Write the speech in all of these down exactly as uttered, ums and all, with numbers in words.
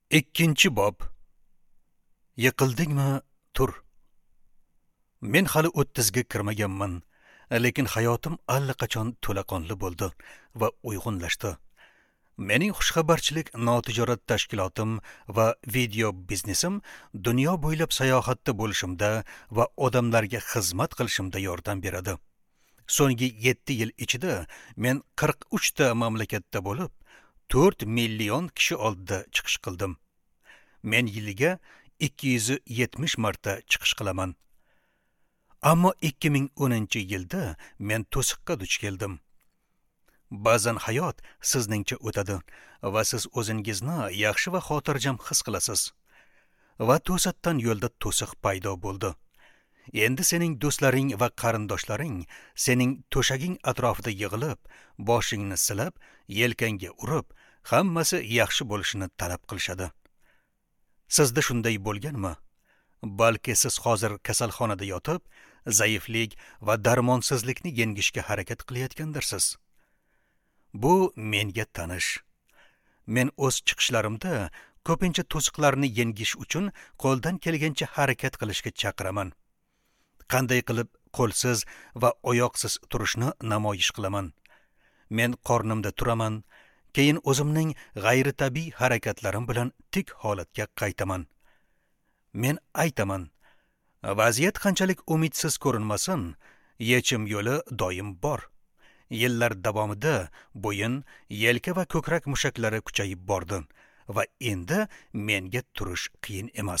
Ikkinchi bob. Yiqildingmi? Tur. Men hali o'ttizga kirmaganman, lekin hayotim allaqachon to'laqonli bo'ldi va uyg'unlashdi. Mening xushxabarchilik notijorat tashkilotim va video biznesim dunyo bo'ylab sayohatda bo'lishimda va odamlarga xizmat qilishimda yordam beradi. So'nggi yetti yil ichida men qirq uch ta mamlakatda bo'lib, to'rt million kishi oldida chiqish qildim. Men yiliga ikki yuz yetmish marta chiqish qilaman. Ammo ikki ming o'ninchi yilda men to'siqqa duch keldim. Ba'zan hayot sizningcha o'tadi va siz o'zingizni yaxshi va xotirjam his qilasiz. Va to'satdan yo'lda to'siq paydo bo'ldi. Endi sening do'stlaring va qarindoshlaring sening to'shaging atrofida yig'ilib, boshingni silab, yelkangga urib, hammasi yaxshi bo'lishini talab qilishadi. Sizda shunday bo'lganmi? Balki siz hozir kasalxonada yotib, zaiflik va darmonsizlikni yengishga harakat qilayotgandirsiz. Bu menga tanish. Men o'z chiqishlarimda ko'pincha to'siqlarni yengish uchun qo'ldan kelgancha harakat qilishga chaqiraman. Qanday qilib qo'lsiz va oyoqsiz turishni namoyish qilaman. Men qornimda turaman, keyin o'zimning g'ayritabiiy harakatlarim bilan tik holatga qaytaman. Men aytaman, vaziyat qanchalik umidsiz ko'rinmasin, yechim yo'li doim bor. Yillar davomida bo'yin, yelka va ko'krak mushaklari kuchayib bordi va endi menga turish qiyin emas.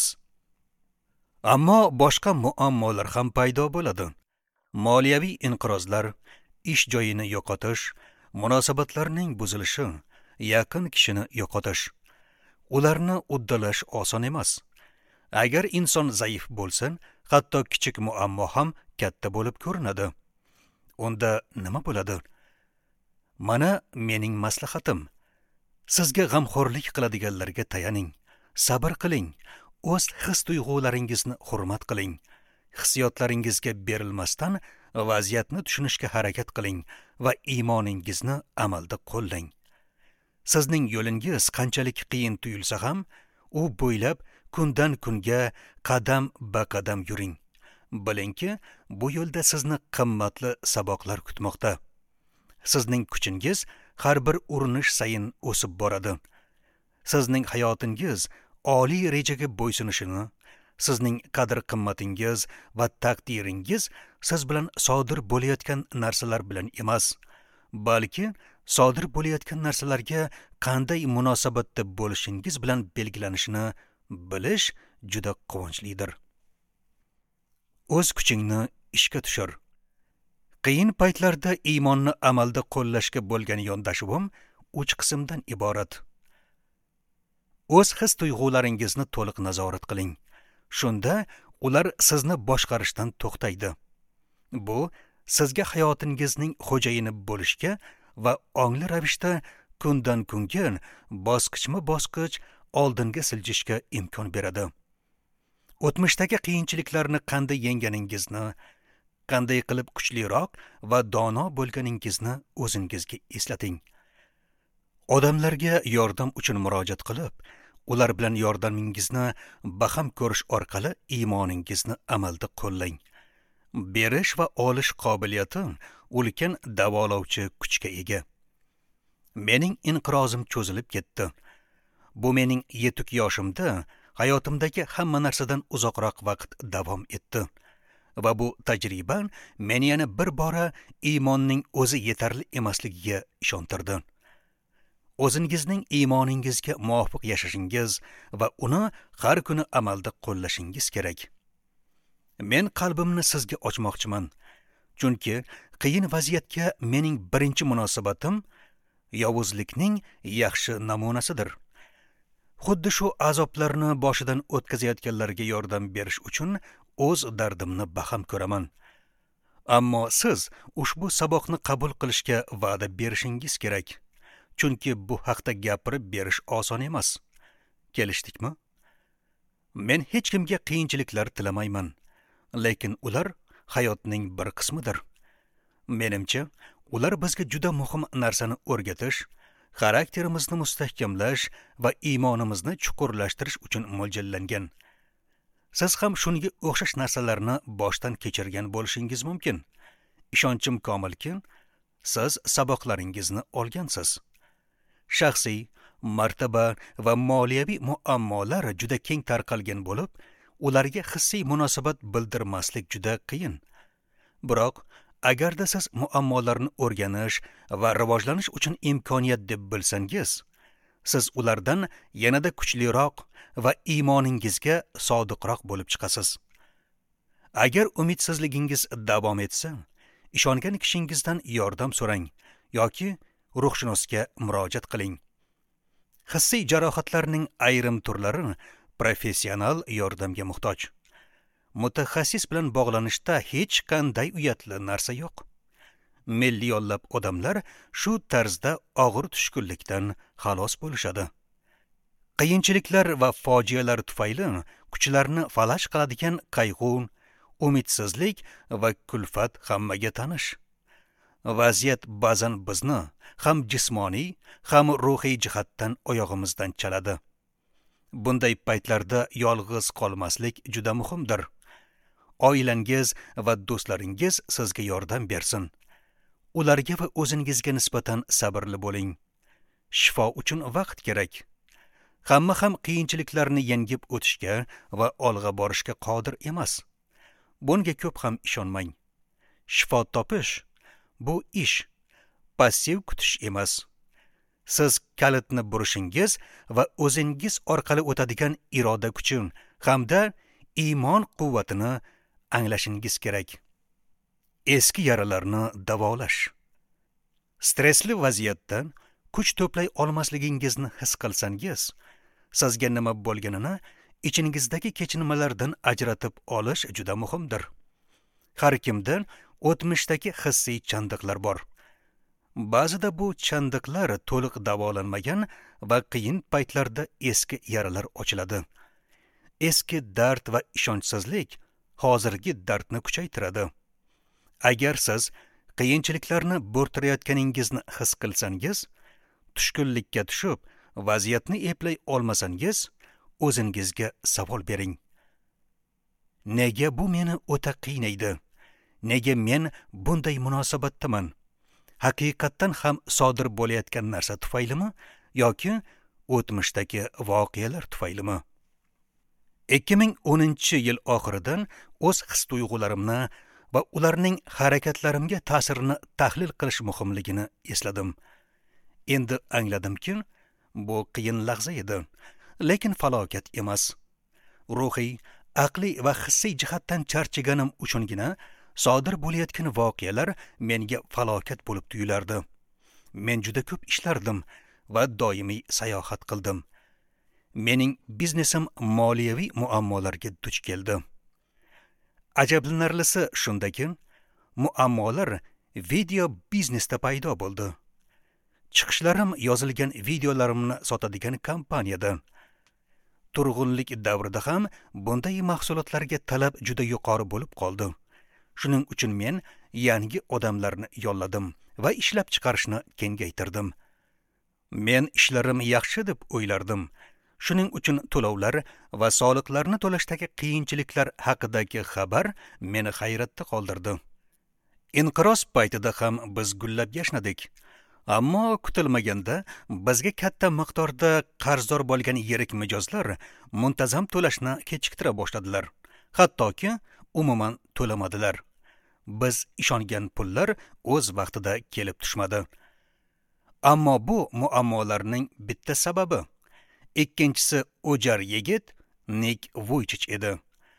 Ammo boshqa muammolar ham paydo bo'ladi. Moliyaviy inqirozlar, ish joyini yo'qotish, munosabatlarning buzilishi, yaqin kishini yo'qotish. Ularni uddalash oson emas. Agar inson zaif bo'lsa, hatto kichik muammo ham katta bo'lib ko'rinadi. Unda nima bo'ladi? Mana mening maslahatim. Sizga g'amxo'rlik qiladiganlarga tayaning, sabr qiling, o'z his-tuyg'ularingizni hurmat qiling. Hissiyotlaringizga berilmasdan vaziyatni tushunishga harakat qiling va iymoningizni amalda qo'llang. Sizning yo'lingiz qanchalik qiyin tuyulsa ham, u bo'ylab kundan kunga qadam ba qadam yuring. Bilingki, bu yo'lda sizni qimmatli saboqlar kutmoqda. Sizning kuchingiz har bir urinish sayin o'sib boradi. Sizning hayotingiz oliy rejaga bo'ysunishini, sizning qadr-qimmatingiz va taqdiringiz siz bilan sodir bo'layotgan narsalar bilan emas, balki sodir bo'layotgan narsalarga qanday munosabatda bo'lishingiz bilan belgilanishini bilish juda quvonchlidir. O'z kuchingni ishga tushir. Qiyin paytlarda iymonni amalda qo'llashga bo'lgan yondashuvim uch qismdan iborat. O'z his-tuyg'ularingizni to'liq nazorat qiling. Shunda ular sizni boshqarishdan to'xtaydi. Bu sizga hayotingizning xo'jayini bo'lishga va ongli ravishda kundan kunga bosqichma-bosqich oldinga siljishga imkon beradi. O'tmishdagi qiyinchiliklarni qanday yengganingizni, qanday qilib kuchliroq va dono bo'lganingizni o'zingizga eslating. Odamlarga yordam uchun murojaat qilib, ular bilan yordamingizni baham ko'rish orqali iymoningizni amalda qo'llang. Berish va olish qobiliyati ulkan davolovchi kuchga ega. Mening inqirozim cho'zilib ketdi. Bu mening yetuk yoshimda hayotimdagi hamma narsadan uzoqroq vaqt davom etdi. Va bu tajriba meni yana bir bora iymonning o'zi yetarli emasligiga ishontirdi. O'zingizning iymoningizga muvofiq yashashingiz va uni har kuni amalda qo'llashingiz kerak. Men qalbimni sizga ochmoqchiman, chunki qiyin vaziyatga mening birinchi munosabatim yovuzlikning yaxshi namunasidir. Xuddi shu azoblarni boshidan o'tkazayotganlarga yordam berish uchun o'z dardimni baham ko'raman. Ammo siz ushbu saboqni qabul qilishga va'da berishingiz kerak. Chunki bu haqda gapirib berish oson emas. Kelishdikmi? Men hech kimga qiyinchiliklar tilamayman, lekin ular hayotning bir qismidir. Menimcha, ular bizga juda muhim narsani o'rgatish, xarakterimizni mustahkamlash va iymonimizni chuqurlashtirish uchun mo'ljallangan. Siz ham shunga o'xshash narsalarni boshdan kechirgan bo'lishingiz mumkin. Ishonchim komilki, siz saboqlaringizni olgansiz. Shaxsiy, martaba va moliyaviy muammolar juda keng tarqalgan bo'lib, ularga hissiy munosabat bildirmaslik juda qiyin. Biroq, agarda siz muammolarni o'rganish va rivojlanish uchun imkoniyat deb bilsangiz, siz ulardan yanada kuchliroq va iymoningizga sodiqroq bo'lib chiqasiz. Agar umidsizligingiz davom etsa, ishongan kishingizdan yordam so'rang yoki ruhshunosga murojaat qiling. Hissiy jarohatlarning ayrim turlari professional yordamga muhtoj. Mutaxassis bilan bog'lanishda hech qanday uyatli narsa yo'q. Millionlab odamlar shu tarzda og'ir tushkunlikdan xalos bo'lishadi. Qiyinchiliklar va fojialar tufayli kuchlarni falash qiladigan qayg'u, umidsizlik va kulfat hammaga tanish. Vaziyat ba'zan bizni ham jismoniy, ham ruhiy jihatdan oyog'imizdan chaladi. Bunday paytlarda yolg'iz qolmaslik juda muhimdir. Oilangiz va do'stlaringiz sizga yordam bersin. Ularga va o'zingizga nisbatan sabrli bo'ling. Shifo uchun vaqt kerak. Hamma ham qiyinchiliklarni yengib o'tishga va olg'a borishga qodir emas. Bunga ko'p ham ishonmang. Shifo topish bu ish, passiv kutish emas. Siz kalitni burishingiz va o'zingiz orqali o'tadigan iroda kuchi hamda iymon quvvatini anglashingiz kerak. Eski yaralarni davolash. Stressli vaziyatdan kuch to'play olmasligingizni his qilsangiz, sizga nima bo'lganini ichingizdagi kechinmalardan ajratib olish juda muhimdir. Har kimda o'tmishdagi hissiy chandiqlar bor. Ba'zida bu chandiqlar to'liq davolanmagan va qiyin paytlarda eski yaralar ochiladi. Eski dard va ishonchsizlik hozirgi dardni kuchaytiradi. Agar siz qiyinchiliklarni bo'rtirayotganingizni his qilsangiz, tushkunlikka tushib, vaziyatni eplay olmasangiz, o'zingizga savol bering. Nega bu meni o'ta qiynaydi? Nega men bunday munosabatdaman? Haqiqatdan ham sodir bo'layotgan narsa tufaylimi yoki o'tmishdagi voqealar tufaylimi? ikki ming o'ninchi yil oxiridan o'z his-tuyg'ularimni va ularning harakatlarimga ta'sirini tahlil qilish muhimligini esladim. Endi angladimki, bu qiyin lahza edi, lekin falokat emas. Ruhiy, aqliy va hissiy jihatdan charchaganim uchungina sodir bo'layotgan voqealar menga falokat bo'lib tuyulardi. Men juda ko'p ishlardim va doimiy sayohat qildim. Mening biznesim moliyaviy muammolarga duch keldi. Ajablanarlisi shundaki, muammolar video biznesda paydo bo'ldi. Chiqishlarim yozilgan videolarimni sotadigan kompaniyada. Turg'unlik davrida ham bunday mahsulotlarga talab juda yuqori bo'lib qoldi. Shuning uchun men yangi odamlarni yolladim va ishlab chiqarishni kengaytirdim. Men ishlarim yaxshi deb o'ylardim. Shuning uchun to'lovlar va soliqlarni to'lashdagi qiyinchiliklar haqidagi xabar meni hayratda qoldirdi. Inqiroz paytida ham biz gullab yashnadik. Ammo kutilmaganda bizga katta miqdorda qarzdor bo'lgan yirik mijozlar muntazam to'lashni kechiktira boshladilar. Hattoki umuman to'lamadilar. Biz ishongan pullar o'z vaqtida kelib tushmadi. Ammo bu muammolarning bitta sababi. Ikkinchisi o'jar yigit Nik Vuychich edi.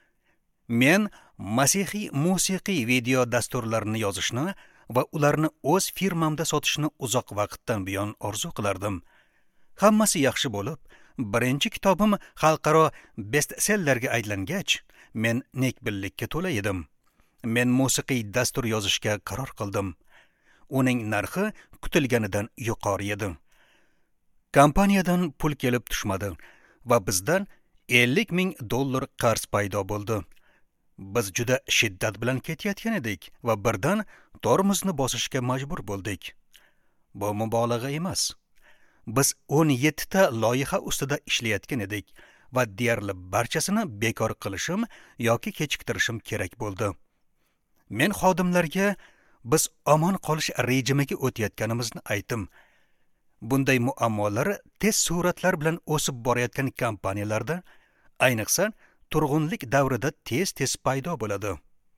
Men masihiy musiqiy video dasturlarini yozishni va ularni o'z firmamda sotishni uzoq vaqtdan buyon orzu qilardim. Hammasi yaxshi bo'lib, birinchi kitobim xalqaro bestsellerga aylangach, men nekbillikka to'la edim. Men musiqiy dastur yozishga qaror qildim. Uning narxi kutilganidan yuqori edi. Kompaniyadan pul kelib tushmadi va bizdan ellik ming dollar qarz paydo bo'ldi. Biz juda shiddat bilan ketayotgan edik va birdan tormozni bosishga majbur bo'ldik. Bu mubolag'a emas. Biz o'n yetti ta loyiha ustida ishlayotgan edik va deyarli barchasini bekor qilishim yoki kechiktirishim kerak bo'ldi. Men xodimlarga biz omon qolish rejimiga o'tayotganimizni aytdim. Bunday muammolar tez sur'atlar bilan o'sib borayotgan kompaniyalarda, ayniqsa turg'unlik davrida tez-tez paydo bo'ladi.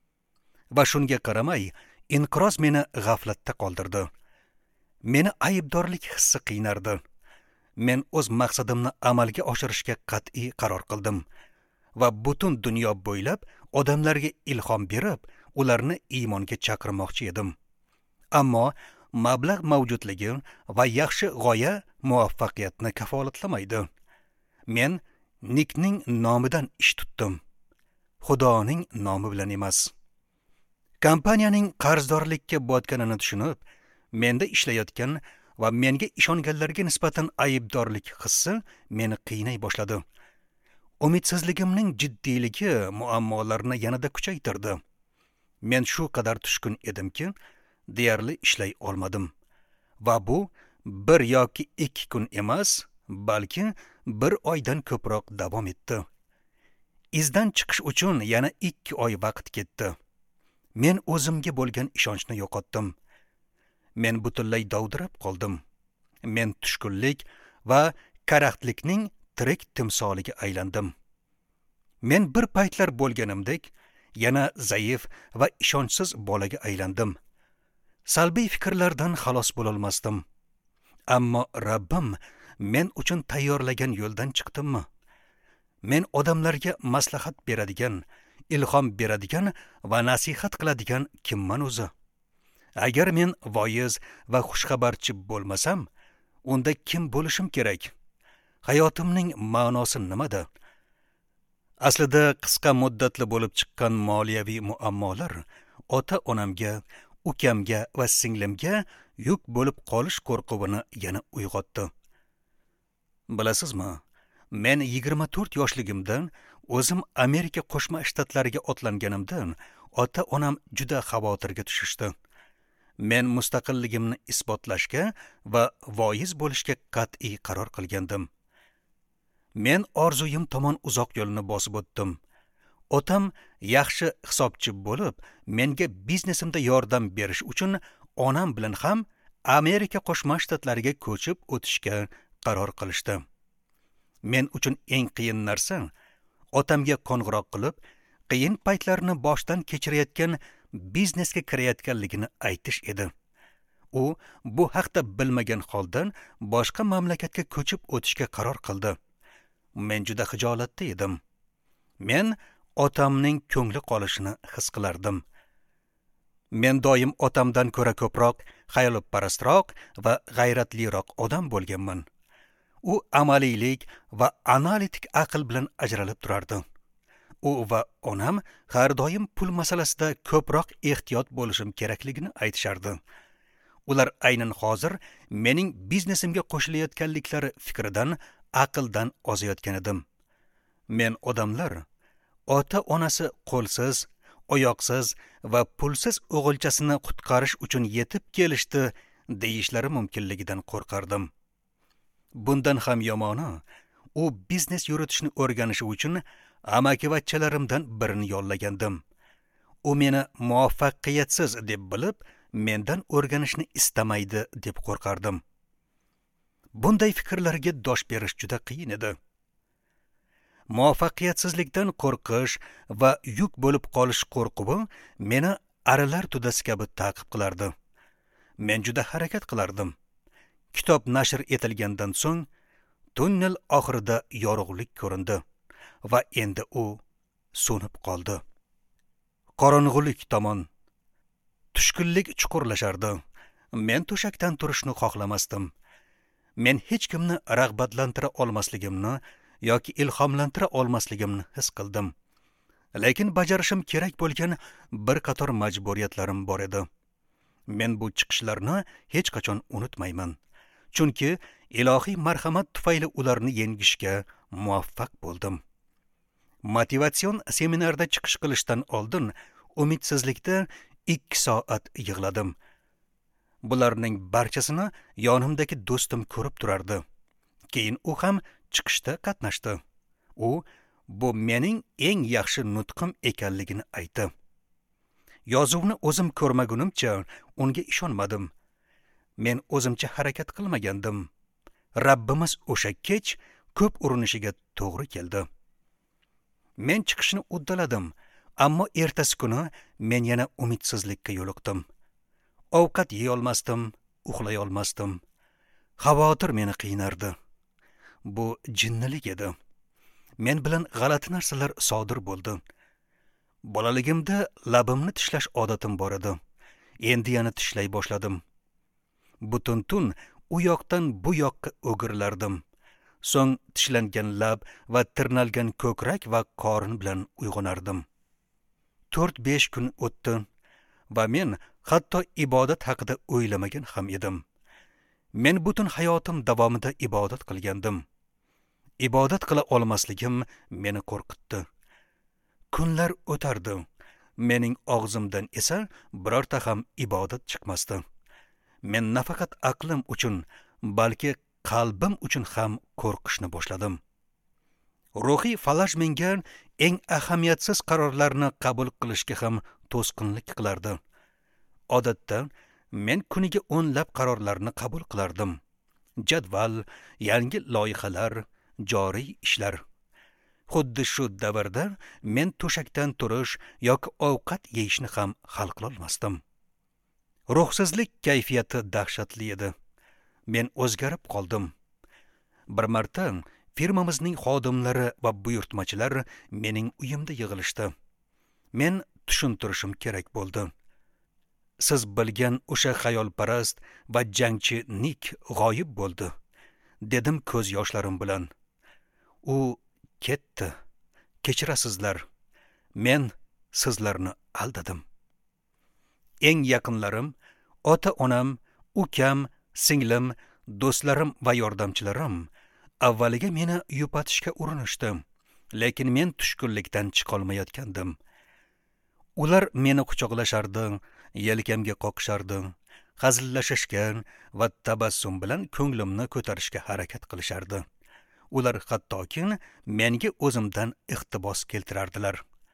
Va shunga qaramay, inqiroz meni g'aflatda qoldirdi. Meni aybdorlik hissi qiynardi. Men o'z maqsadimni amalga oshirishga qat'iy qaror qildim va butun dunyo bo'ylab odamlarga ilhom berib, ularni iymonga chaqirmoqchi edim. Ammo mablag' mavjudligi va yaxshi g'oya muvaffaqiyatni kafolatlamaydi. Men Nikning nomidan ish tutdim. Xudoning nomi bilan emas. Kompaniyaning qarzdorlikka botganini tushunib, menda ishlayotgan va menga ishonganlarga nisbatan aybdorlik hissi meni qiynay boshladi. Umidsizligimning jiddiyligi muammolarni yanada kuchaytirdi. Men shu qadar tushkun edimki, deyarli ishlay olmadim. Va bu bir yoki ikki kun emas, balki bir oydan ko'proq davom etdi. Izdan chiqish uchun yana ikki oy vaqt ketdi. Men o'zimga bo'lgan ishonchni yo'qotdim. Men butunlay dovdirab qoldim. Men tushkunlik va karaxtlikning tirik timsoliga aylandim. Men bir paytlar bo'lganimdek yana zaif va ishonchsiz bolaga aylandim. Salbiy fikrlardan xalos bo'lolmasdim. Ammo Rabbim men uchun tayyorlagan yo'ldan chiqdimmi? Men odamlarga maslahat beradigan, ilhom beradigan va nasihat qiladigan kimman o'zi? Agar men voiz va xushxabarchi bo'lmasam, unda kim bo'lishim kerak? Hayotimning ma'nosi nimada? Aslida qisqa muddatli bo'lib chiqqan moliyaviy muammolar ota-onamga, ukamga va singlimga yuk bo'lib qolish qo'rquvini yana uyg'otdi. Bilasizmi, men yigirma to'rt yoshligimdan o'zim Amerika Qo'shma Shtatlariga otlanganimdan ota-onam juda xavotirga tushishdi. Men mustaqilligimni isbotlashga va voiz bo'lishga qat'iy qaror qilgandim. Men orzuyim tomon uzoq yo'lni bosib o'tdim. Otam yaxshi hisobchi bo'lib, menga biznesimda yordam berish uchun onam bilan ham Amerika Qo'shma Shtatlariga ko'chib o'tishga qaror qilishdi. Men uchun eng qiyin narsa otamga qo'ng'iroq qilib, qiyin paytlarni boshdan kechirayotgan biznesga kirayotganligini aytish edi. U bu haqda bilmagan holdan boshqa mamlakatga ko'chib o'tishga qaror qildi. Men juda xijolatda edim. Men otamning ko'ngli qolishini his qilardim. Men doim otamdan ko'ra ko'proq xayolparastroq va g'ayratliroq odam bo'lganman. U amaliylik va analitik aql bilan ajralib turardi. U va onam har doim pul masalasida ko'proq ehtiyot bo'lishim kerakligini aytishardi. Ular aynan hozir mening biznesimga qo'shilayotganliklari fikridan, aqldan ozayotgan edim. Men odamlar ota-onasi qo'lsiz, oyoqsiz va pulsiz o'g'ilchasini qutqarish uchun yetib kelishdi deyishlari mumkinligidan qo'rqardim. Bundan ham yomoni, u biznes yuritishni o'rganishi uchun amakivachchalarimdan birini yollagandim. U meni muvaffaqiyatsiz deb bilib, mendan o'rganishni istamaydi deb qo'rqardim. Bunday fikrlarga dosh berish juda qiyin edi. Muvaffaqiyatsizlikdan qo'rqish va yuk bo'lib qolish qo'rquvi meni arilar tudasi kabi ta'qib qilardi. Men juda harakat qilardim. Kitob nashr etilgandan so'ng tunnel oxirida yorug'lik ko'rindi va endi u so'nib qoldi. Qorong'ulik tomon tushkunlik chuqurlashardi. Men to'shakdan turishni xohlamasdim. Men hech kimni rag'batlantira olmasligimni yoki ilhomlantira olmasligimni his qildim. Lekin bajarishim kerak bo'lgan bir qator majburiyatlarim bor edi. Men bu chiqishlarni hech qachon unutmayman. Chunki ilohiy marhamat tufayli ularni yengishga muvaffaq bo'ldim. Motivatsion seminarda chiqish qilishdan oldin umidsizlikda ikki soat yig'ladim. Bularning barchasini yonimdagi do'stim ko'rib turardi. Keyin u ham chiqishda qatnashdi. U bu mening eng yaxshi nutqim ekanligini aytdi. Yozuvni o'zim ko'rmagunimcha unga ishonmadim. Men o'zimcha harakat qilmagandim. Rabbimiz o'sha kech ko'p urinishiga to'g'ri keldi. Men chiqishni uddaladim, ammo ertasi kuni men yana umidsizlikka yo'liqdim. Ovqat yeya olmasdim, uxlay olmasdim. Xavotir meni qiynardi. Bu jinnilik edi. Men bilan g'alati narsalar sodir bo'ldi. Bolaligimda labimni tishlash odatim bor edi. Endi yana tishlay boshladim. Butun tun u yoqdan bu yoqqa o'girlardim. So'ng tishlangan lab va tirnalgan ko'krak va qorin bilan uyg'onardim. to'rt besh kun o'tdi va men hatto ibodat haqida o'ylamagan ham edim. Men butun hayotim davomida ibodat qilgandim. Ibodat qila olmasligim meni qo'rqitdi. Kunlar o'tardi. Mening og'zimdan esa birorta ham ibodat chiqmasdi. Men nafaqat aqlim uchun, balki qalbim uchun ham qo'rqishni boshladim. Ruhiy falaj menga eng ahamiyatsiz qarorlarni qabul qilishga ham to'sqinlik qilardi. Odatda men kuniga o'nlab qarorlarni qabul qilardim. Jadval, yangi loyihalar, joriy ishlar. Xuddi shu davrda men to'shakdan turish yoki ovqat yeyishni ham hal qila olmasdim. Ruhsizlik kayfiyati dahshatli edi. Men o'zgarib qoldim. Bir marta firmamizning xodimlari va buyurtmachilar mening uyimda yig'ilishdi. Men tushuntirishim kerak bo'ldi. Siz bilgan o'sha xayolparast va jangchi Nik g'oyib bo'ldi, dedim ko'z yoshlarim bilan. U ketdi. Kechirasizlar. Men sizlarni aldadim. Eng yaqinlarim, ota-onam, ukam, singlim, do'stlarim va yordamchilarim avvaliga meni yupatishga urinishdi, lekin men tushkunlikdan chiqolmayotgandim. Ular meni quchoqlashardi, yelkamga qoqishardi, hazillashishga va tabassum bilan ko'nglimni ko'tarishga harakat qilishardi. Ular hattoki menga o'zimdan iqtibos keltirardilar.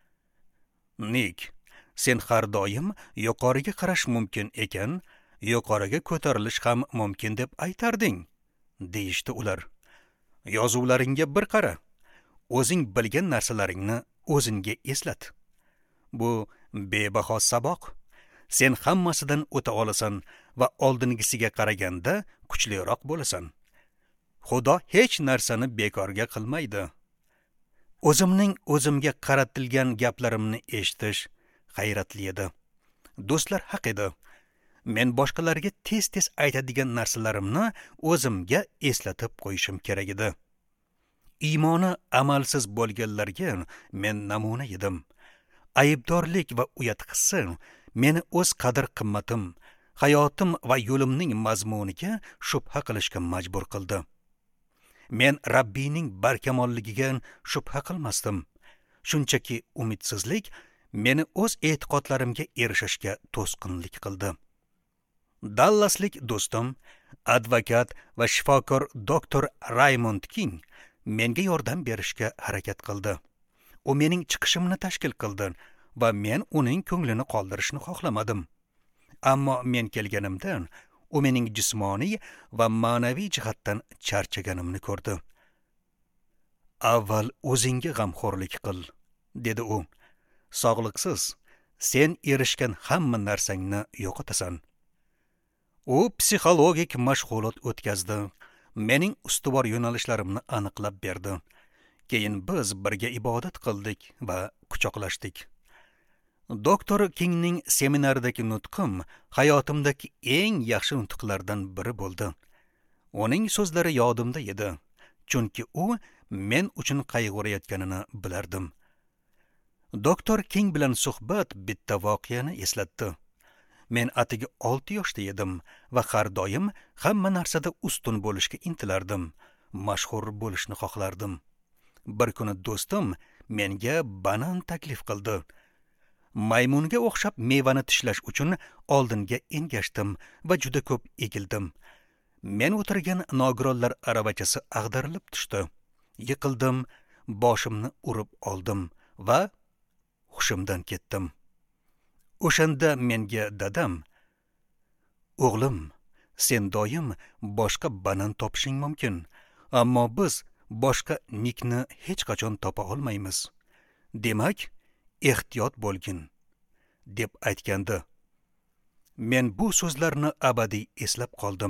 Nik, sen har doim yuqoriga qarash mumkin ekan, yuqoriga ko'tarilish ham mumkin deb aytarding, deyishdi ular. Yozuvlaringga bir qara. O'zing bilgan narsalaringni o'zingga eslat. Bu bebaho saboq. Sen hammasidan o'ta olasan va oldingisiga qaraganda kuchliroq bo'lasan. Xudo hech narsani bekorga qilmaydi. O'zimning o'zimga qaratilgan gaplarimni eshitish hayratli edi. Do'stlar haq edi. Men boshqalarga tez-tez aytadigan narsalarimni o'zimga eslatib qo'yishim kerak edi. Iymoni amalsiz bo'lganlarga men namuna edim. Aybdorlik va uyat hissi meni o'z qadr-qimmatim, hayotim va yo'limning mazmuniga shubha qilishga majbur qildi. Men Rabbiyning barkamolligiga shubha qilmasdim. Shunchaki umidsizlik meni o'z e'tiqodlarimga erishishga to'sqinlik qildi. Dallaslik do'stim, advokat va shifokor doktor Raymond King menga yordam berishga harakat qildi. U mening chiqishimni tashkil qildi va men uning ko'nglini qoldirishni xohlamadim. Ammo men kelganimdan u mening jismoniy va ma'naviy jihatdan charchaganimni ko'rdi. Avval o'zingga g'amxo'rlik qil, dedi u. Sog'liqsiz sen erishgan hamma narsangni yo'qotasan. U psixologik mashg'ulot o'tkazdi. Mening ustuvor yo'nalishlarimni aniqlab berdi. Keyin biz birga ibodat qildik va quchoqlashdik. Doktor Kingning seminaridagi nutqim hayotimdagi eng yaxshi nutqlardan biri bo'ldi. Uning so'zlari yodimda edi, chunki u men uchun qayg'urayotganini bilardim. Doktor King bilan suhbat bitta voqeani eslatdi. Men atigi olti yoshda edim va har doim hamma narsada ustun bo'lishga intilardim, mashhur bo'lishni xohlardim. Bir kuni do'stim menga banan taklif qildi. maymunga o'xshab mevani tishlash uchun oldinga engashdim va juda ko'p egildim. Men o'tirgan nogironlar aravachasi ag'darilib tushdi. Yiqildim, boshimni urib oldim va hushimdan ketdim. O'shanda menga dadam: "O'g'lim, sen doim boshqa banan topishing mumkin, ammo biz boshqa nikni hech qachon topa olmaymiz. Demak, ehtiyot bo'lgin", deb aytgandi. Men bu so'zlarni abadiy eslab qoldim.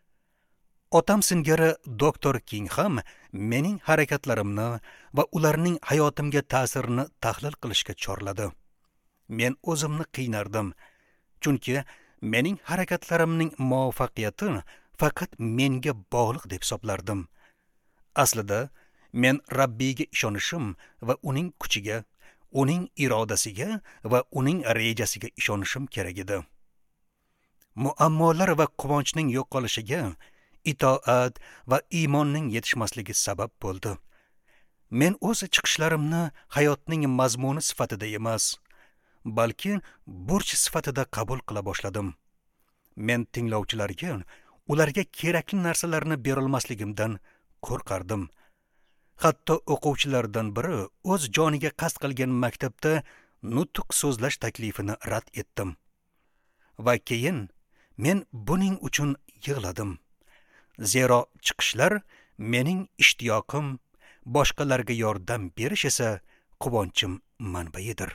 Otam singari doktor King ham mening harakatlarimni va ularning hayotimga ta'sirini tahlil qilishga chorladi. Men o'zimni qiynardim, chunki mening harakatlarimning muvaffaqiyati faqat menga bog'liq deb hisoblardim. Aslida men Rabbiyga ishonishim va uning kuchiga, uning irodasiga va uning rejasiga ishonishim kerak edi. Muammolar va quvonchning yo'qolishiga itoat va iymonning yetishmasligi sabab bo'ldi. Men o'z chiqishlarimni hayotning mazmuni sifatida emas, balki burch sifatida qabul qila boshladim. Men tinglovchilarga ularga kerakli narsalarni berilmasligimdan qo'rqardim. Hatto o'quvchilardan biri o'z joniga qasd qilgan maktabda nutq so'zlash taklifini rad etdim. Va keyin men buning uchun yig'ladim. Zero chiqishlar mening ishtiyoqim, boshqalarga yordam berish esa quvonchim manbaidir.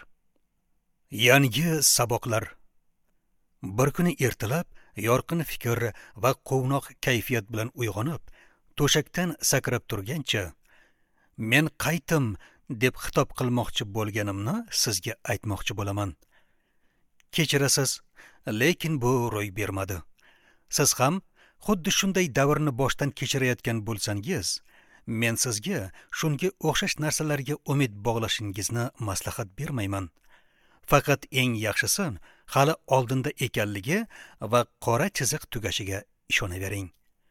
Yangi saboqlar. Bir kuni ertalab yorqin fikr va quvnoq kayfiyat bilan uyg'onib, to'shakdan sakrab turgancha, men qaytim deb xitob qilmoqchi bo'lganimni sizga aytmoqchi bo'laman. Kechirasiz, lekin bu ro'y bermadi. Siz ham xuddi shunday davrni boshdan kechirayotgan bo'lsangiz, men sizga shunga o'xshash narsalarga umid bog'lashingizni maslahat bermayman. Faqat eng yaxshisi hali oldinda ekanligi va qora chiziq tugashiga ishonavering.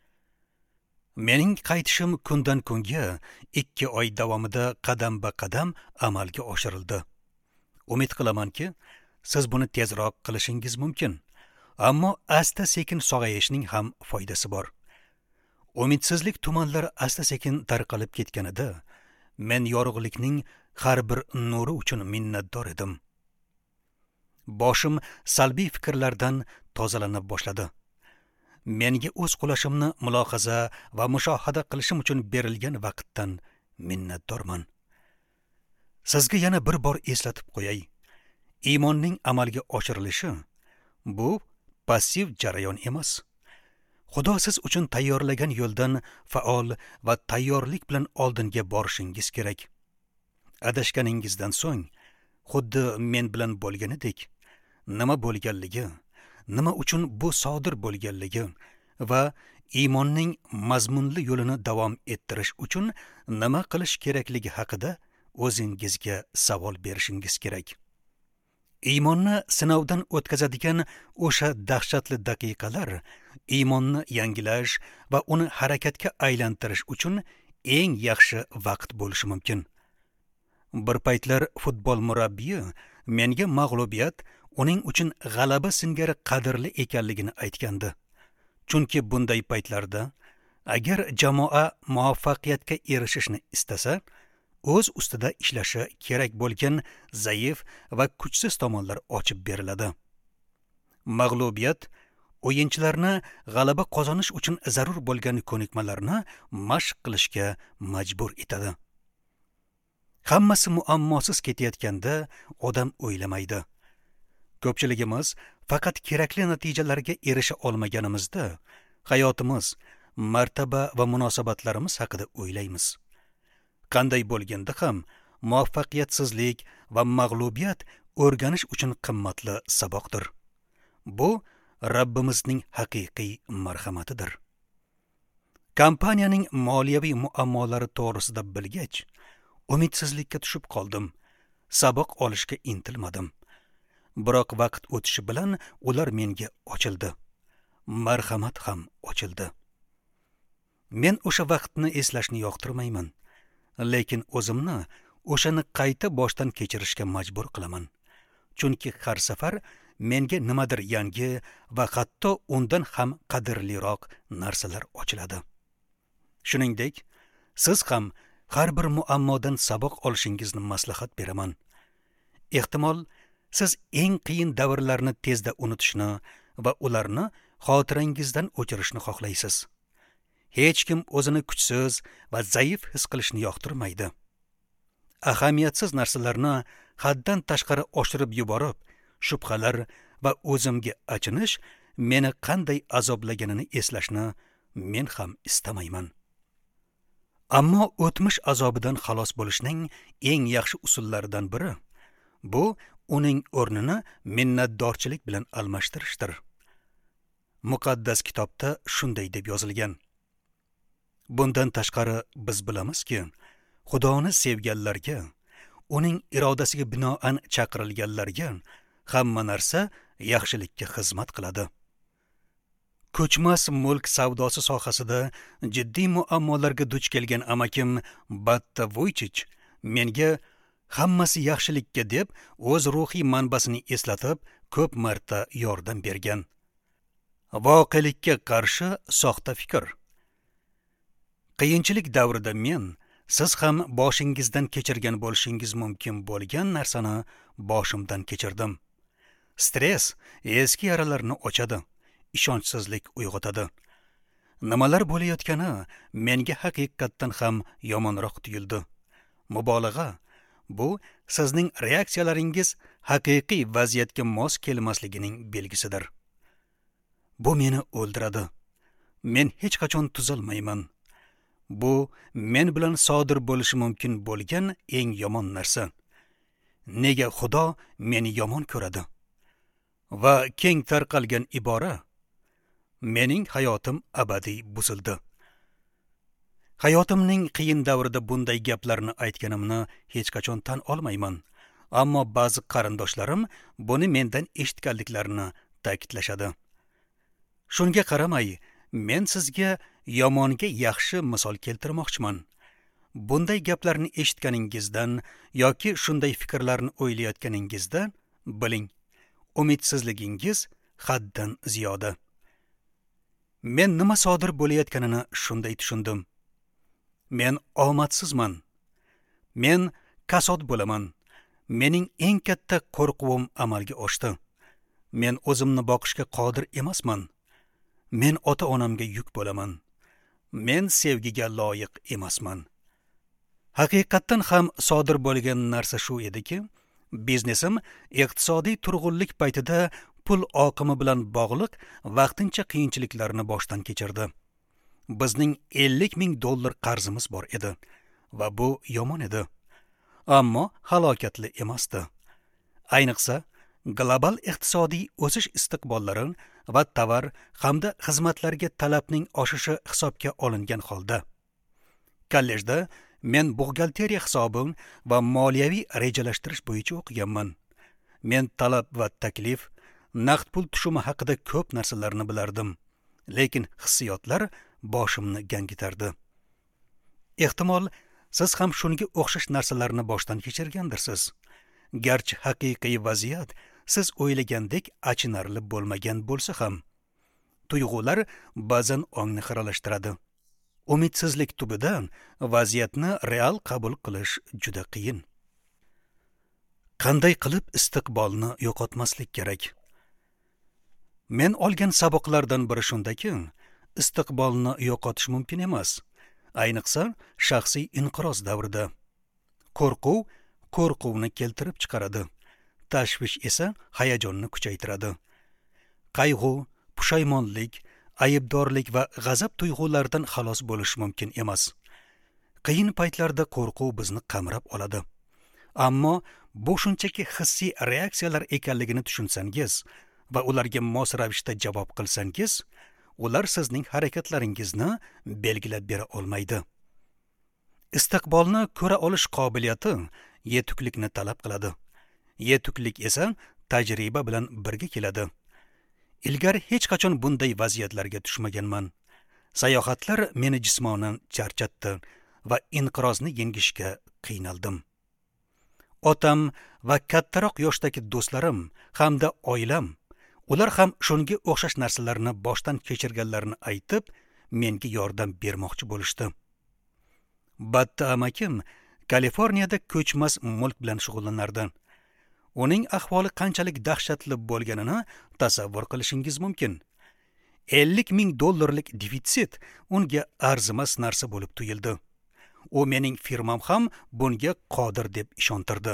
Mening qaytishim kundan kunga ikki oy davomida qadam-ba-qadam amalga oshirildi. Umid qilamanki, siz buni tezroq qilishingiz mumkin, ammo asta-sekin sog'ayishning ham foydasi bor. Umidsizlik tumanlari asta-sekin tarqalib ketganida, men yorug'likning har bir nuri uchun minnatdor edim. Boshim salbiy fikrlardan tozalana boshladi. Menga o'z qulashimni mulohaza va mushohada qilishim uchun berilgan vaqtdan minnatdorman. Sizga yana bir bor eslatib qo'yay. Iymonning amalga oshirilishi bu passiv jarayon emas. Xudo siz uchun tayyorlagan yo'ldan faol va tayyorlik bilan oldinga borishingiz kerak. Adashganingizdan so'ng, xuddi men bilan bo'lganidek, nima bo'lganligi, nima uchun bu sodir bo'lganligi va iymonning mazmunli yo'lini davom ettirish uchun nima qilish kerakligi haqida o'zingizga savol berishingiz kerak. Iymonni sinovdan o'tkazadigan o'sha dahshatli daqiqalar iymonni yangilash va uni harakatga aylantirish uchun eng yaxshi vaqt bo'lishi mumkin. Bir paytlar futbol murabbiyi menga mag'lubiyat uning uchun g'alaba singari qadrli ekanligini aytgandi. Chunki bunday paytlarda agar jamoa muvaffaqiyatga erishishni istasa, o'z ustida ishlashi kerak bo'lgan zaif va kuchsiz tomonlar ochib beriladi. Mag'lubiyat o'yinchilarni g'alaba qozonish uchun zarur bo'lgan ko'nikmalarni mashq qilishga majbur etadi. Hammasi muammosiz ketayotganda odam o'ylamaydi. Ko'pchiligimiz faqat kerakli natijalarga erisha olmaganimizda hayotimiz, martaba va munosabatlarimiz haqida o'ylaymiz. Qanday bo'lganda ham muvaffaqiyatsizlik va mag'lubiyat o'rganish uchun qimmatli saboqdir. Bu Rabbimizning haqiqiy marhamatidir. Kompaniyaning moliyaviy muammolari to'g'risida bilgach, umidsizlikka tushib qoldim. Saboq olishga intilmadim. Biroq vaqt o'tishi bilan ular menga ochildi. Marhamat ham ochildi. Men o'sha vaqtni eslashni yoqtirmayman, lekin o'zimni o'shani qayta boshdan kechirishga majbur qilaman. chunki har safar menga nimadir yangi va hatto undan ham qadrliroq narsalar ochiladi. Shuningdek, siz ham har bir muammodan saboq olishingizni maslahat beraman. Ehtimol siz eng qiyin davrlarni tezda unutishni va ularni xotirangizdan o'chirishni xohlaysiz. Hech kim o'zini kuchsiz va zaif his qilishni yoqtirmaydi. Ahamiyatsiz narsalarni haddan tashqari oshirib yuborib, shubhalar va o'zimga achinish meni qanday azoblaganini eslashni men ham istamayman. Ammo o'tmish azobidan xalos bo'lishning eng yaxshi usullaridan biri bu uning o'rnini minnatdorchilik bilan almashtirishdir. Muqaddas kitobda shunday deb yozilgan: bundan tashqari biz bilamizki, Xudoni sevganlarga, uning irodasiga binoan chaqirilganlarga hamma narsa yaxshilikka xizmat qiladi. Ko'chmas mulk savdosi sohasida jiddiy muammolarga duch kelgan amakim Batta Vuychich menga hammasi yaxshilikka deb o'z ruhiy manbasini eslatib ko'p marta yordam bergan. Voqelikka qarshi soxta fikr. Qiyinchilik davrida men siz ham boshingizdan kechirgan bo'lishingiz mumkin bo'lgan narsani boshimdan kechirdim. Stress eski yaralarni ochadi, ishonchsizlik uyg'otadi. Nimalar bo'layotgani menga haqiqatdan ham yomonroq tuyuldi. Mubolag'a, bu sizning reaksiyalaringiz haqiqiy vaziyatga mos kelmasligining belgisidir. Bu meni o'ldiradi. Men hech qachon tuzalmayman. Bu men bilan sodir bo'lishi mumkin bo'lgan eng yomon narsa. Nega Xudo meni yomon ko'radi? Va keng tarqalgan ibora: mening hayotim abadiy buzildi. Hayotimning qiyin davrida bunday gaplarni aytganimni hech qachon tan olmayman. Ammo ba'zi qarindoshlarim buni mendan eshitganliklarini ta'kidlashadi. Shunga qaramay, men sizga yomonga yaxshi misol keltirmoqchiman. Bunday gaplarni eshitganingizdan yoki shunday fikrlarni o'ylayotganingizda biling, umidsizligingiz haddan ziyoda. Men nima sodir bo'layotganini shunday tushundim. Men omadsizman. Men kasod bo'laman. Mening eng katta qo'rquvim amalga oshdi. Men o'zimni boqishga qodir emasman. Men ota-onamga yuk bo'laman. Men sevgiga loyiq emasman. Haqiqatdan ham sodir bo'lgan narsa shu ediki, biznesim iqtisodiy turg'unlik paytida pul oqimi bilan bog'liq vaqtincha qiyinchiliklarni boshdan kechirdi. Bizning ellik ming dollar qarzimiz bor edi va bu yomon edi. Ammo halokatli emasdi. Ayniqsa, global iqtisodiy o'sish istiqbollari va tovar hamda xizmatlarga talabning oshishi hisobga olingan holda. Kollejda men buxgalteriya hisobi va moliyaviy rejalashtirish bo'yicha o'qiganman. Men talab va taklif, naqd pul tushumi haqida ko'p narsalarni bilardim, lekin hissiyotlar boshimni gangitardi. Ehtimol siz ham shunga o'xshash narsalarni boshdan kechirgandirsiz. Garchi haqiqiy vaziyat siz o'ylagandek achinarli bo'lmagan bo'lsa ham, tuyg'ular ba'zan ongni xiralashtiradi. Umidsizlik tubidan vaziyatni real qabul qilish juda qiyin. Qanday qilib istiqbolni yo'qotmaslik kerak? Men olgan saboqlardan biri shundaki, istiqbolni yo'qotish mumkin emas, ayniqsa shaxsiy inqiroz davrida. Qo'rquv qo'rquvni keltirib chiqaradi, tashvish esa hayajonni kuchaytiradi. Qayg'u, pushaymonlik, aybdorlik va g'azab tuyg'ularidan xalos bo'lish mumkin emas. Qiyin paytlarda qo'rquv bizni qamrab oladi. Ammo bu shunchaki hissiy reaksiyalar ekanligini tushunsangiz va ularga mos ravishda javob qilsangiz, ular sizning harakatlaringizni belgilab bera olmaydi. Istiqbolni ko'ra olish qobiliyati yetuklikni talab qiladi. Yetuklik esa tajriba bilan birga keladi. Ilgari hech qachon bunday vaziyatlarga tushmaganman. Sayohatlar meni jismonan charchatdi va inqirozni yengishga qiynaldim. otam va kattaroq yoshdagi do'stlarim hamda oilam, ular ham shunga o'xshash narsalarni boshdan kechirganlarini aytib, menga yordam bermoqchi bo'lishdi. Batta amakim Kaliforniyada ko'chmas mulk bilan shug'ullanardi. Uning ahvoli qanchalik dahshatli bo'lganini tasavvur qilishingiz mumkin. ellik ming dollarlik defitsit unga arzimas narsa bo'lib tuyuldi. U mening firmam ham bunga qodir deb ishontirdi.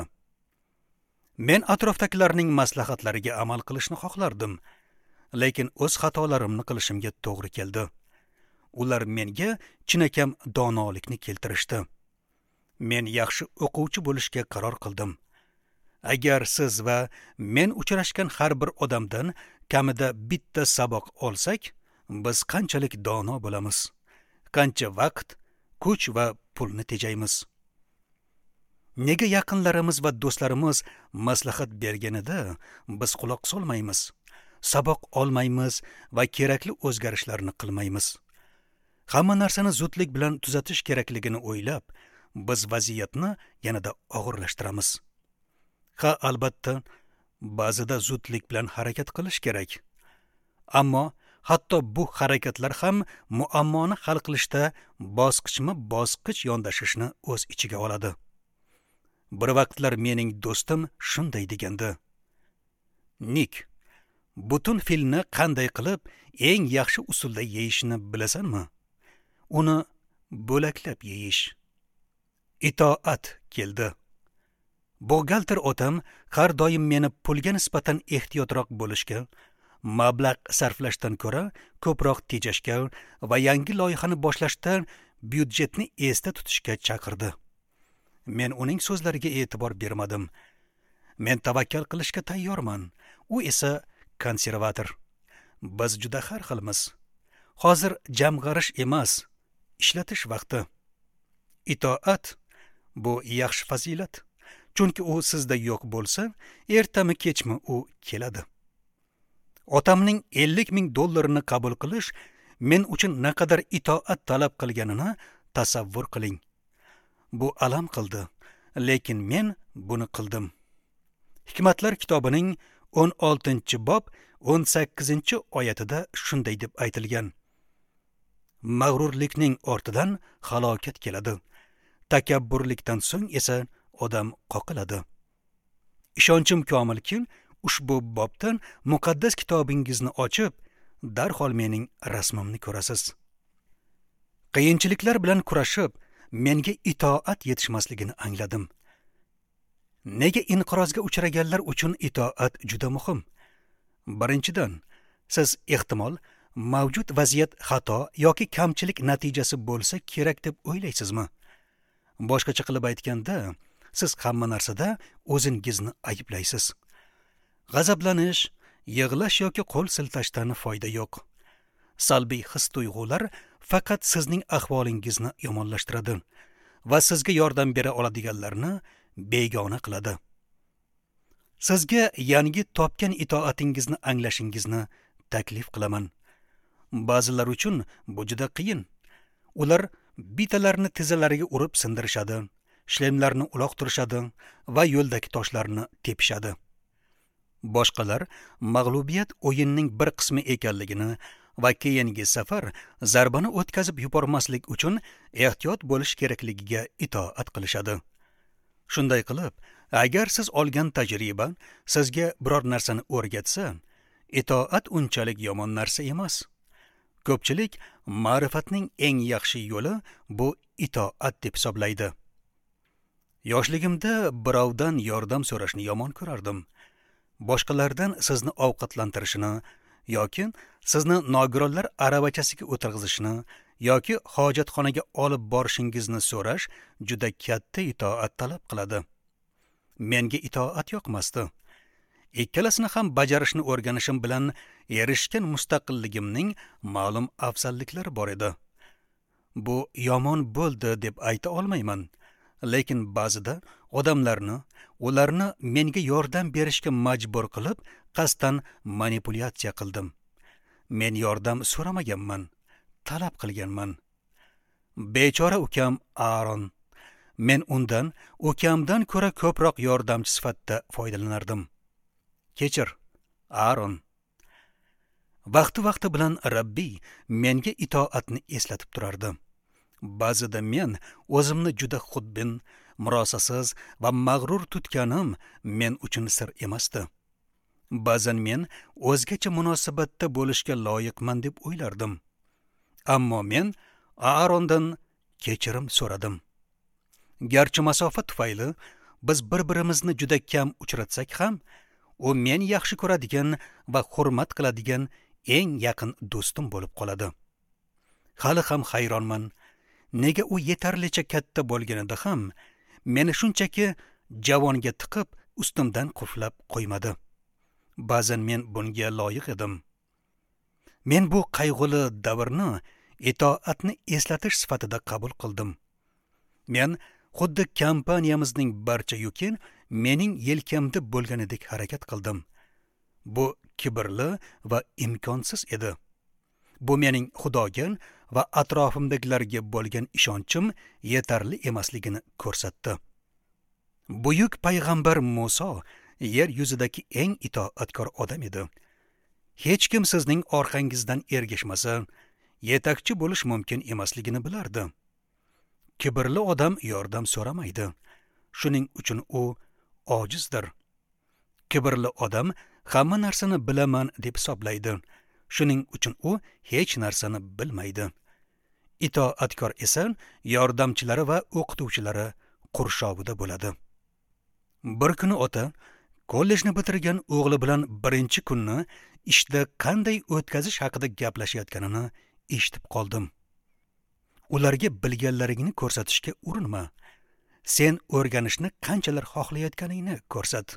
Men atrofdagilarning maslahatlariga amal qilishni xohlardim, lekin o'z xatolarimni qilishimga to'g'ri keldi. Ular menga chinakam donolikni keltirishdi. Men yaxshi o'quvchi bo'lishga qaror qildim. Agar siz va men uchrashgan har bir odamdan kamida bitta saboq olsak, biz qanchalik dono bo'lamiz, qancha vaqt, kuch va pulni tejaymiz. Nega yaqinlarimiz va do'stlarimiz maslahat berganida biz quloq solmaymiz, saboq olmaymiz va kerakli o'zgarishlarni qilmaymiz? Hamma narsani zudlik bilan tuzatish kerakligini o'ylab, biz vaziyatni yanada og'irlashtiramiz. Ha, albatta, ba'zida zudlik bilan harakat qilish kerak. Ammo hatto bu harakatlar ham muammoni hal qilishda bosqichma-bosqich yondashishni o'z ichiga oladi. Bir vaqtlar mening do'stim shunday degandi: Nik, butun filni qanday qilib eng yaxshi usulda yeyishni bilasanmi? Uni bo'laklab yeyish. Itoat keldi. Buxgalter otam har doim meni pulga nisbatan ehtiyotroq bo'lishga, mablag' sarflashdan ko'ra ko'proq tejashga va yangi loyihani boshlashdan byudjetni esda tutishga chaqirdi. Men uning so'zlariga e'tibor bermadim. Men tavakkal qilishga tayyorman. U esa konservator. Biz juda har xilmiz. Hozir jamg'arish emas, ishlatish vaqti. Itoat bu yaxshi fazilat. Chunki u sizda yo'q bo'lsa, ertami kechmi u keladi. Otamning ellik ming dollarini qabul qilish men uchun naqadar itoat talab qilganini tasavvur qiling. Bu alam qildi, lekin men buni qildim. Hikmatlar kitobining o'n oltinchi bob o'n sakkizinchi oyatida shunday deb aytilgan: Mag'rurlikning ortidan halokat keladi. Takabburlikdan so'ng esa odam qoqiladi. Ishonchim komilki, ushbu bobdan muqaddas kitobingizni ochib, darhol mening rasmimni ko'rasiz. Qiyinchiliklar bilan kurashib, menga itoat yetishmasligini angladim. Nega inqirozga uchraganlar uchun itoat juda muhim? Birinchidan, siz ehtimol mavjud vaziyat xato yoki kamchilik natijasi bo'lsa kerak deb o'ylaysizmi? Boshqacha qilib aytganda, siz hamma narsada o'zingizni ayblaysiz. G'azablanish, yig'lash yoki qo'l siltashdan foyda yo'q. Salbiy his-tuyg'ular faqat sizning ahvolingizni yomonlashtiradi va sizga yordam bera oladiganlarni begona qiladi. Sizga yangi topgan itoatingizni anglashingizni taklif qilaman. Ba'zilar uchun bu juda qiyin. Ular bitalarni tizzalariga urib sindirishadi, shlemlarni uloqtirishadi va yo'ldagi toshlarni tepishadi. Boshqalar mag'lubiyat o'yinning bir qismi ekanligini va keyingi safar zarbani o'tkazib yubormaslik uchun ehtiyot bo'lish kerakligiga itoat qilishadi. Shunday qilib, agar siz olgan tajriba sizga biror narsani o'rgatsa, itoat unchalik yomon narsa emas. Ko'pchilik ma'rifatning eng yaxshi yo'li bu itoat deb hisoblaydi. Yoshligimda birovdan yordam so'rashni yomon ko'rardim. Boshqalardan sizni ovqatlantirishini yoki sizni nogironlar aravachasiga o'tirg'izishni yoki hojatxonaga olib borishingizni so'rash juda katta itoat talab qiladi. Menga itoat yoqmasdi. Ikkalasini ham bajarishni o'rganishim bilan erishgan mustaqilligimning ma'lum afzalliklari bor edi. Bu yomon bo'ldi deb ayta olmayman, lekin ba'zida odamlarni, ularni menga yordam berishga majbur qilib, qasddan manipulyatsiya qildim. Men yordam so'ramaganman, talab qilganman. Bechora ukam Aaron men undan ukamdan ko'ra ko'proq yordamchi sifatida foydalanardim. Kechir, Aaron. Vaqti-vaqti bilan Rabbiy menga itoatni eslatib turardi. Ba'zida men o'zimni juda xudbin, murosasiz va mag'rur tutganim men uchun sir emasdi. Ba'zan men o'zgacha munosabatda bo'lishga loyiqman deb o'ylardim. Ammo men Aarondan kechirim so'radim. Garchi masofa tufayli biz bir-birimizni juda kam uchratsak ham, u men yaxshi ko'radigan va hurmat qiladigan eng yaqin do'stim bo'lib qoladi. Hali ham hayronman, nega u yetarlicha katta bo'lganida ham meni shunchaki javonga tiqib, ustimdan qulflab qo'ymadi. Ba'zan men bunga loyiq edim. Men bu qayg'uli davrni itoatni eslatish sifatida qabul qildim. Men xuddi kompaniyamizning barcha yuki mening yelkamda bo'lganidek harakat qildim. Bu kibrli va imkonsiz edi. Bu mening Xudoga va atrofimdagilarga bo'lgan ishonchim yetarli emasligini ko'rsatdi. Buyuk payg'ambar Muso yer yuzidagi eng itoatkor odam edi. Hech kim sizning orqangizdan ergashmasa, yetakchi bo'lish mumkin emasligini bilardi. Kibrli odam yordam so'ramaydi. Shuning uchun u ojizdir. Kibrli odam hamma narsani bilaman deb hisoblaydi. Shuning uchun u hech narsani bilmaydi. Itoatkor esa yordamchilari va o'qituvchilari qurshovida bo'ladi. Bir kuni ota kollejni bitirgan o'g'li bilan birinchi kunni ishda qanday o'tkazish haqida gaplashayotganini eshitib qoldim. Ularga bilganlaringni ko'rsatishga urinma. Sen o'rganishni qanchalar xohlayotganingni ko'rsat.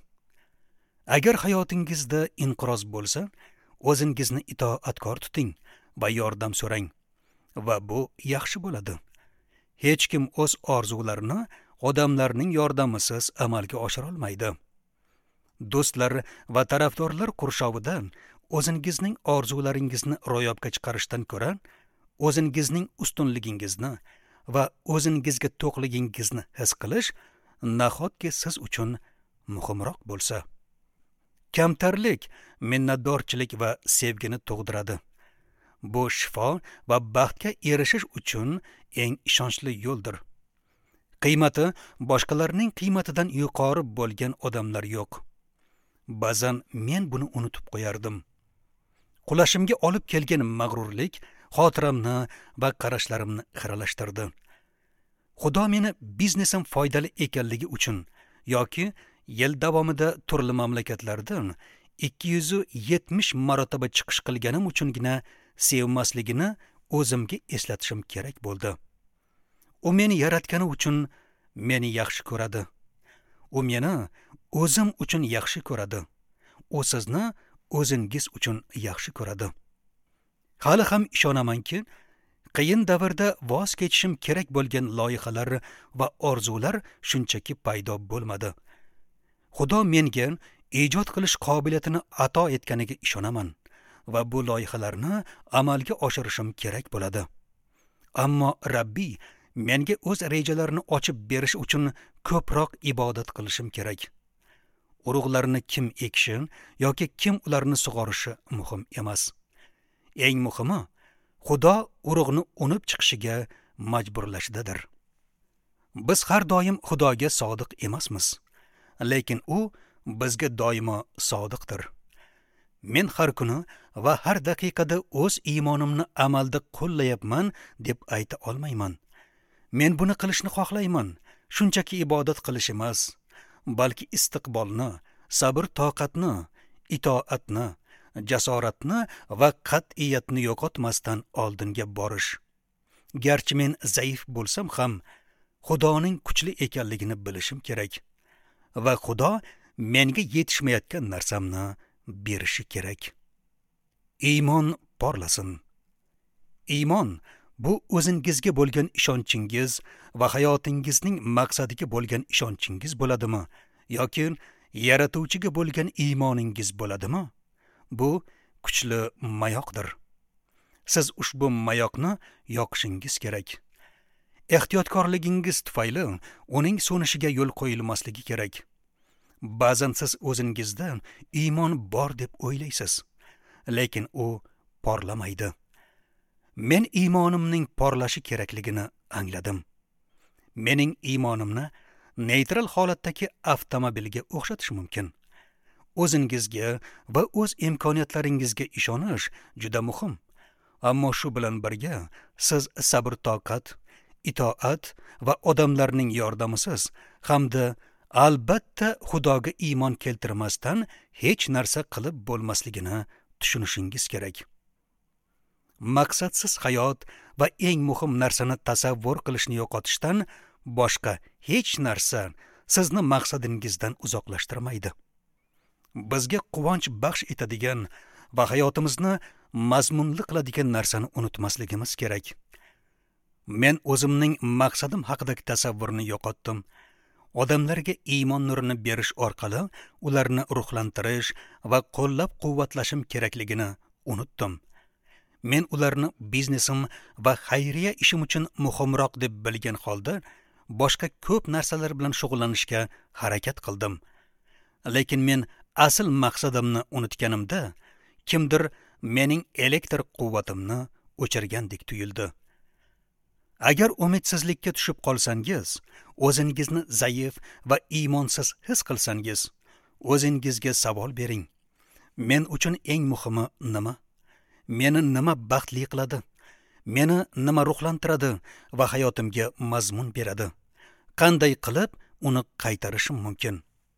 Agar hayotingizda inqiroz bo'lsa, o'zingizni itoatkor tuting va yordam so'rang. Va bu yaxshi bo'ladi. Hech kim o'z orzularini odamlarning yordamisiz amalga oshira olmaydi. Do'stlar va tarafdorlar qurshovida o'zingizning orzularingizni ro'yobga chiqarishdan ko'ra, o'zingizning ustunligingizni va o'zingizga to'qligingizni his qilish nahotki siz uchun muhimroq bo'lsa. Kamtarlik minnatdorchilik va sevgini tug'diradi. Bu shifo va baxtga erishish uchun eng ishonchli yo'ldir. Qiymati boshqalarning qiymatidan yuqori bo'lgan odamlar yo'q. Ba'zan men buni unutib qo'yardim. Qulashimga olib kelgan mag'rurlik xotiramni va qarashlarimni xiralashtirdi. Xudo meni biznesim foydali ekanligi uchun yoki yil davomida turli mamlakatlardan ikki yuz yetmish marotaba chiqish qilganim uchungina sevmasligini o'zimga eslatishim kerak bo'ldi. U meni yaratgani uchun meni yaxshi ko'radi. U meni o'zim uchun yaxshi ko'radi. U sizni o'zingiz uchun yaxshi ko'radi. Hali ham ishonamanki, qiyin davrda voz kechishim kerak bo'lgan loyihalar va orzular shunchaki paydo bo'lmadi. Xudo menga ijod qilish qobiliyatini ato etganiga ishonaman va bu loyihalarni amalga oshirishim kerak bo'ladi. Ammo Rabbiy menga o'z rejalarini ochib berish uchun ko'proq ibodat qilishim kerak. Urug'larni kim ekishi yoki kim ularni sug'orishi muhim emas. Eng muhimi, Xudo urug'ni unib chiqishiga majburlashdadir. Biz har doim Xudoga sodiq emasmiz, lekin u bizga doimo sodiqdir. Men har kuni va har daqiqada o'z iymonimni amalda qo'llayapman deb ayta olmayman. Men buni qilishni xohlayman, shunchaki ibodat qilish emas, balki istiqbolni, sabr-toqatni, itoatni, jasoratni va qat'iyatni yo'qotmasdan oldinga borish. Garchi men zaif bo'lsam ham, Xudoning kuchli ekanligini bilishim kerak va Xudo menga yetishmayotgan narsamni berishi kerak. Iymon porlasin. Iymon bu o'zingizga bo'lgan ishonchingiz va hayotingizning maqsadiga bo'lgan ishonchingiz bo'ladimi yoki yaratuvchiga bo'lgan iymoningiz bo'ladimi? Bu kuchli mayoqdir. Siz ushbu mayoqni yoqishingiz kerak. Ehtiyotkorligingiz tufayli uning so'nishiga yo'l qo'yilmasligi kerak. Ba'zan siz o'zingizda iymon bor deb o'ylaysiz, lekin u porlamaydi. Men iymonimning porlashi kerakligini angladim. Mening iymonimni neytral holatdagi avtomobilga o'xshatish mumkin. O'zingizga va o'z imkoniyatlaringizga ishonish juda muhim. Ammo shu bilan birga siz sabr-toqat, itoat va odamlarning yordamisiz hamda albatta Xudoga iymon keltirmasdan hech narsa qilib bo'lmasligini tushunishingiz kerak. Maqsadsiz hayot va eng muhim narsani tasavvur qilishni yo'qotishdan boshqa hech narsa sizni maqsadingizdan uzoqlashtirmaydi. Bizga quvonch baxsh etadigan va hayotimizni mazmunli qiladigan narsani unutmasligimiz kerak. Men o'zimning maqsadim haqidagi tasavvurni yo'qotdim. Odamlarga iymon nurini berish orqali ularni ruhlantirish va qo'llab-quvvatlashim kerakligini unutdim. Men ularni biznesim va xayriya ishim uchun muhimroq deb bilgan holda boshqa ko'p narsalar bilan shug'ullanishga harakat qildim. Lekin men asl maqsadimni unutganimda kimdir mening elektr quvvatimni o'chirgandek tuyuldi. Agar umidsizlikka tushib qolsangiz, o'zingizni zaif va iymonsiz his qilsangiz, o'zingizga savol bering. Men uchun eng muhimi nima? Meni nima baxtli qiladi? Meni nima ruhlantiradi va hayotimga mazmun beradi? Qanday qilib uni qaytarishim mumkin?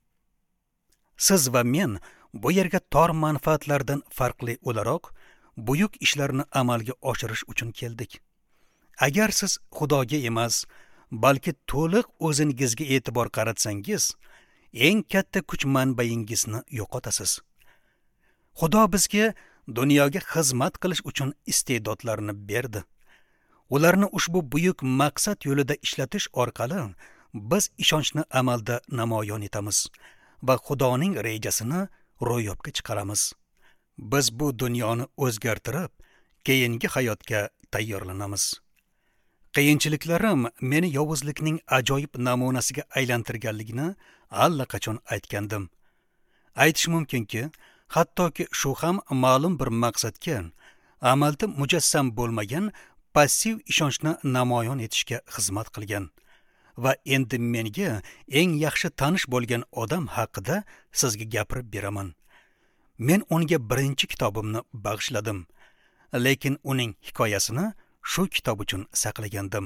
Siz va men bu yerga tor manfaatlardan farqli o'laroq buyuk ishlarni amalga oshirish uchun keldik. Agar siz Xudoga emas, balki to'liq o'zingizga e'tibor qaratsangiz, eng katta kuch manbaingizni yo'qotasiz. Xudo bizga dunyoga xizmat qilish uchun iste'dodlarni berdi. Ularni ushbu buyuk maqsad yo'lida ishlatish orqali biz ishonchni amalda namoyon etamiz va Xudoning rejasini ro'yobga chiqaramiz. Biz bu dunyoni o'zgartirib, keyingi hayotga tayyorlanamiz. Qiyinchiliklarim meni yovuzlikning ajoyib namunasiga aylantirganligini allaqachon aytgandim. Aytish mumkinki, hattoki shu ham ma'lum bir maqsadga, amalda mujassam bo'lmagan passiv ishonchni namoyon etishga xizmat qilgan. Va endi menga eng yaxshi tanish bo'lgan odam haqida sizga gapirib beraman. Men unga birinchi kitobimni bag'ishladim, lekin uning hikoyasini shu kitob uchun saqlagandim.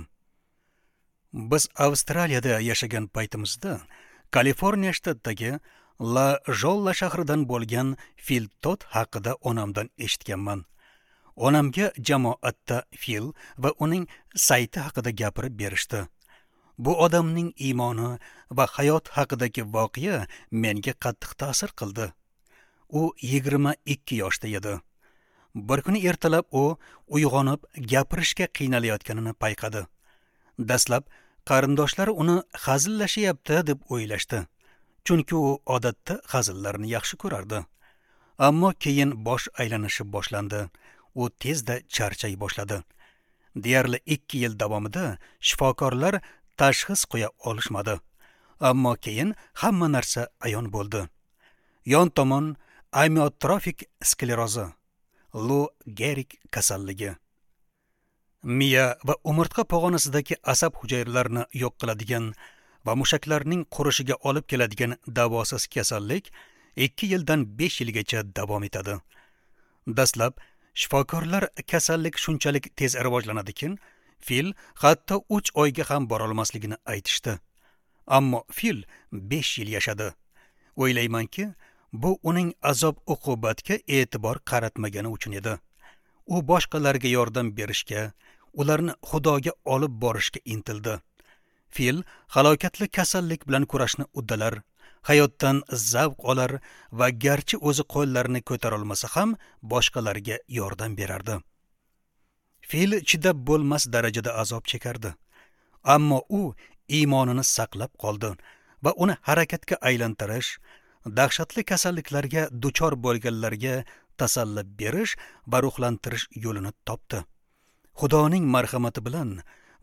Biz Avstraliyada yashagan paytimizda Kaliforniya shtatidagi La Jolla shahridan bo'lgan Phil Todd haqida onamdan eshitganman. Onamga jamoatda Phil va uning sayti haqida gapirib berishdi. Bu odamning iymoni va hayot haqidagi voqea menga qattiq ta'sir qildi. U yigirma ikki yoshda edi. Bir kuni ertalab u uyg'onib gapirishga qiynalayotganini payqadi. Dastlab qarindoshlari uni hazillashyapti deb o'ylashdi. Chunki u odatda hazillarni yaxshi ko'rardi. Ammo keyin bosh aylanishi boshlandi. U tezda charchay boshladi. Deyarli ikki yil davomida shifokorlar tashxis qo'ya olishmadi. Ammo keyin hamma narsa ayon bo'ldi. Yon tomon amyotrofik sklerozi, Lou Gehrig kasalligi. Miya va umurtqa pog'onasidagi asab hujayralarini yo'q qiladigan va mushaklarning qurishiga olib keladigan davosiz kasallik ikki yildan besh yilgacha davom etadi. Dastlab shifokorlar kasallik shunchalik tez rivojlanadikin, Phil hatto uch oyga ham bora olmasligini aytishdi. Ammo Phil besh yil yashadi. O'ylaymanki, bu uning azob-uqubatga e'tibor qaratmagani uchun edi. U boshqalarga yordam berishga, ularni Xudoga olib borishga intildi. Phil halokatli kasallik bilan kurashni uddalar, hayotdan zavq olar va garchi o'zi qo'llarini ko'tara olmasa ham boshqalarga yordam berardi. Phil chidab bo'lmas darajada azob chekardi. Ammo u iymonini saqlab qoldi va uni harakatga aylantirish, dahshatli kasalliklarga duchor bo'lganlarga tasalli berish va ruhlantirish yo'lini topdi. Xudoning marhamati bilan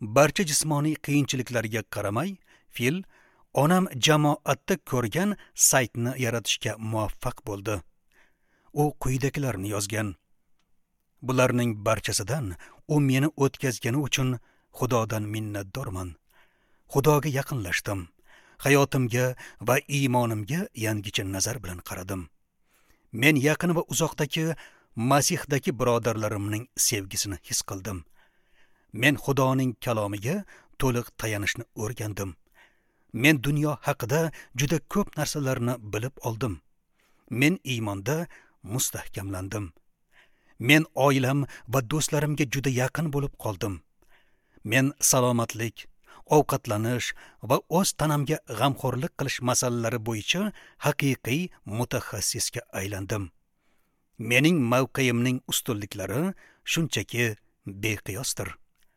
barcha jismoniy qiyinchiliklarga qaramay, Fil onam jamoatda ko'rgan saytni yaratishga muvaffaq bo'ldi. U quyidagilarni yozgan: Bularning barchasidan u meni o'tkazgani uchun Xudodan minnatdorman. Xudoga yaqinlashdim. Hayotimga va iymonimga yangicha nazar bilan qaradim. Men yaqin va uzoqdagi Masihdagi birodarlarimning sevgisini his qildim. Men Xudoning kalomiga to'liq tayanishni o'rgandim. Men dunyo haqida juda ko'p narsalarni bilib oldim. Men iymonda mustahkamlandim. Men oilam va do'stlarimga juda yaqin bo'lib qoldim. Men salomatlik, ovqatlanish va o'z tanamga g'amxo'rlik qilish masalalari bo'yicha haqiqiy mutaxassisga aylandim. Mening mavqeimning ustunliklari shunchaki beqiyosdir.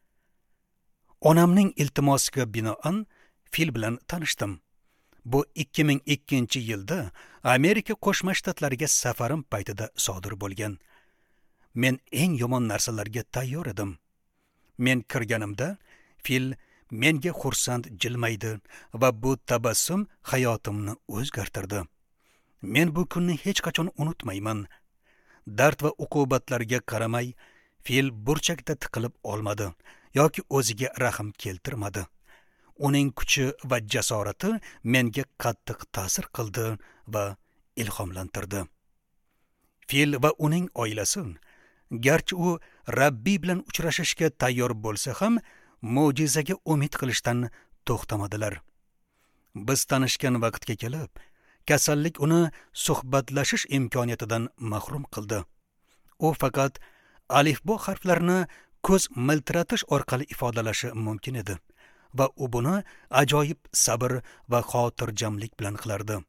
Onamning iltimosiga binoan Fil bilan tanishdim. Bu ikki ming ikkinchi yilda Amerika Qo'shma Shtatlariga safarim paytida sodir bo'lgan. Men eng yomon narsalarga tayyor edim. Men kirganimda Fil menga xursand jilmaydi va bu tabassum hayotimni o'zgartirdi. Men bu kunni hech qachon unutmayman. Dard va uqubatlarga qaramay, Fil burchakda tiqilib olmadi yoki o'ziga rahm keltirmadi. Uning kuchi va jasorati menga qattiq ta'sir qildi va ilhomlantirdi. Fil va uning oilasi, garchi u Rabbiy bilan uchrashishga tayyor bo'lsa ham, mo'jizaga umid qilishdan to'xtamadilar. Biz tanishgan vaqtga kelib, kasallik uni suhbatlashish imkoniyatidan mahrum qildi. U faqat alifbo harflarini ko'z miltiratish orqali ifodalashi mumkin edi va u buni ajoyib sabr va xotirjamlik bilan qilardi.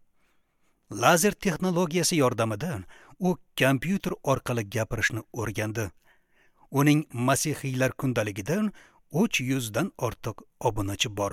Lazer texnologiyasi yordamida u kompyuter orqali gapirishni o'rgandi. Uning Masihiylar kundaligidan uch yuzdan ortiq obunachi bor.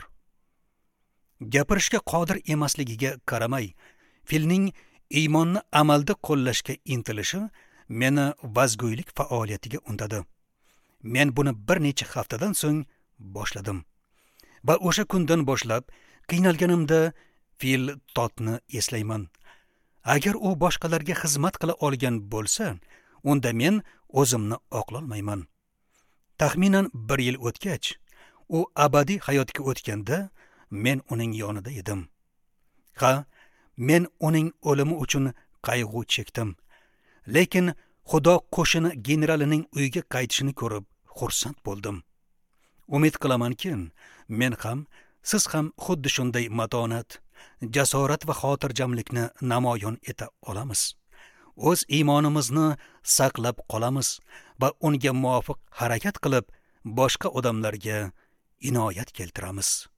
Gapirishga qodir emasligiga qaramay, Filning iymonni amalda qo'llashga intilishi meni vazgo'ylik faoliyatiga undadi. Men buni bir necha haftadan so'ng boshladim. Va o'sha kundan boshlab qiynalganimda Fil Totni eslayman. Agar u boshqalarga xizmat qila olgan bo'lsa, unda men o'zimni oqlolmayman. Taxminan bir yil o'tgach, u abadiy hayotga o'tganda, men uning yonida edim. Ha, men uning o'limi uchun qayg'u chekdim. Lekin Xudo qo'shini generalining uyiga qaytishini ko'rib xursand bo'ldim. Umid qilamanki, men ham, siz ham xuddi shunday matonat, jasorat va xotirjamlikni namoyon eta olamiz. O'z iymonimizni saqlab qolamiz va unga muvofiq harakat qilib, boshqa odamlarga inoyat keltiramiz.